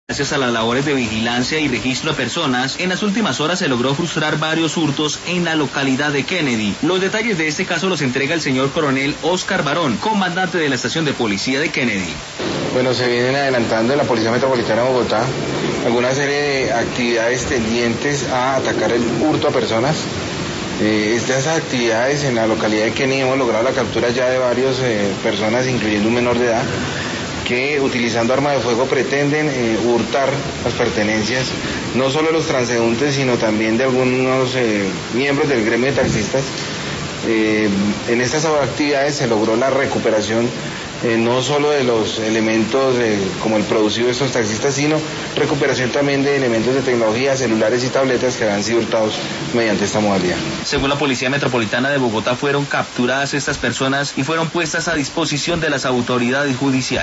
Gracias a las labores de vigilancia y registro de personas, en las últimas horas se logró frustrar varios hurtos en la localidad de Kennedy. Los detalles de este caso los entrega el señor coronel Oscar Barón, comandante de la estación de policía de Kennedy. Bueno, se vienen adelantando en la Policía Metropolitana de Bogotá alguna serie de actividades tendientes a atacar el hurto a personas. Estas actividades en la localidad de Kennedy hemos logrado la captura ya de varias personas, incluyendo un menor de edad, que utilizando arma de fuego pretenden hurtar las pertenencias, no solo de los transeúntes, sino también de algunos miembros del gremio de taxistas. En estas actividades se logró la recuperación no solo de los elementos como el producido de estos taxistas, sino recuperación también de elementos de tecnología, celulares y tabletas que habían sido hurtados mediante esta modalidad. Según la Policía Metropolitana de Bogotá, fueron capturadas estas personas y fueron puestas a disposición de las autoridades judiciales.